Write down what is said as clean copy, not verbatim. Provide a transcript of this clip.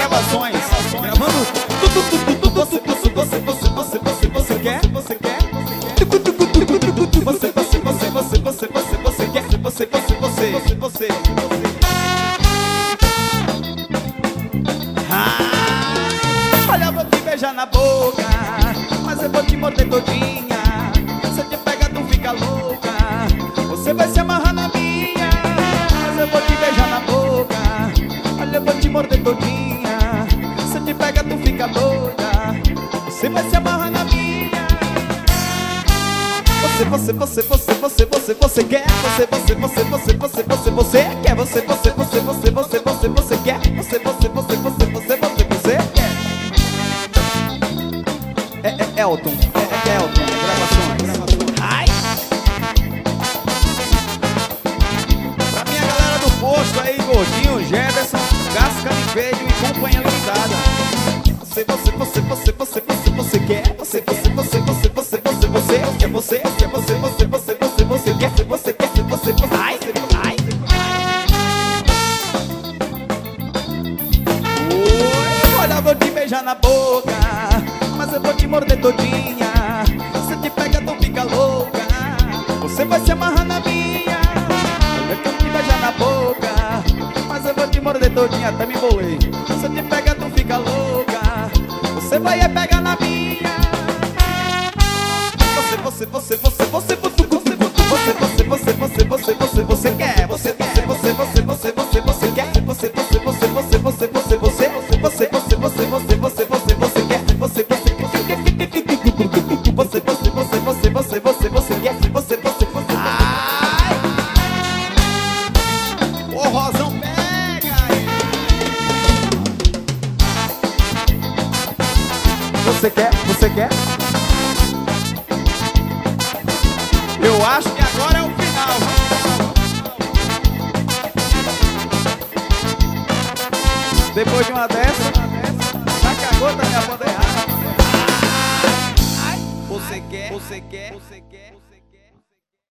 Gravações. Gravando tudo. Você quer? Você quer? Você. Olha, eu vou te beijar na boca, mas eu vou te morder todinha. Se eu te pegar, tu fica louca. Você vai se amarrar na minha, mas eu vou te beijar na boca. Olha, eu vou te morder todinha. Se eu te pegar, tu fica doida. Você vai se amarrar na minha. Você quer? Você quer? Você quer? Você quer? É Elton, gravações. Ai! Pra minha galera do posto aí, Gordinho, Jefferson, Casca de Velho e companhia limitada. Você quer? Você quer? Ai! Oi, olha, eu vou te beijar na boca, mas eu vou te morder todinha. Se te pega, tu fica louca. Você vai se amarrar na minha. Eu vou te beijar na boca, mas eu vou te morder todinha. Até me bolei. Se te pega, tu fica louca. Você vai pegar na minha. Você quer? Você quer? Ai! O Rosão pega aí. Você quer? Eu acho que agora é o final. Depois de uma dessa, já que a gota me apoderada. Você quer?